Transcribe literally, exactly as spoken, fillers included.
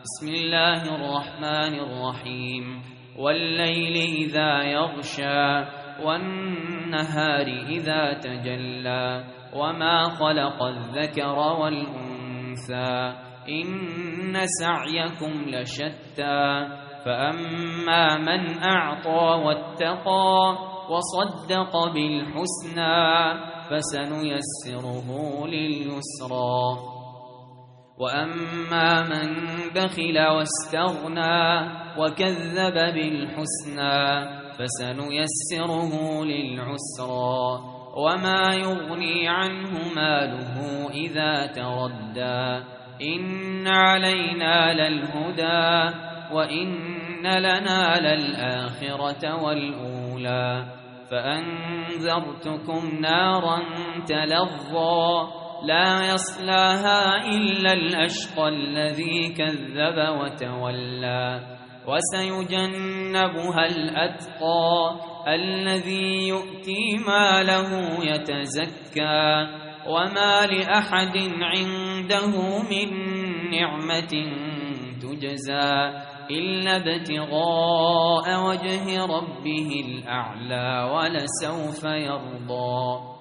بسم الله الرحمن الرحيم والليل إذا يغشى والنهار إذا تجلى وما خلق الذكر والأنثى إن سعيكم لشتى فأما من أعطى واتقى وصدق بالحسنى فسنيسره لليسرى وأما من بخل واستغنى وكذب بالحسنى فسنيسره للعسرى وما يغني عنه ماله إذا تردى إن علينا للهدى وإن لنا للآخرة والأولى فأنذرتكم نارا تلظى لا يصلاها إلا الأشقى الذي كذب وتولى وسيجنبها الأتقى الذي يؤتي ماله يتزكى وما لأحد عنده من نعمة تجزى إلا ابتغاء وجه ربه الأعلى ولسوف يرضى.